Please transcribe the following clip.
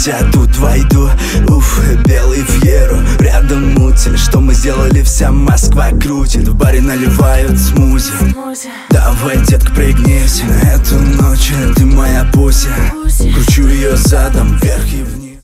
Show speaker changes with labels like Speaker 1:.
Speaker 1: я тут войду. Уф, белый Фьеро, рядом мути. Что мы сделали, вся Москва крутит. В баре наливают смузи. Давай, детка, пригнись. На эту ночь ты моя пуся. Кручу ее задом вверх и вниз.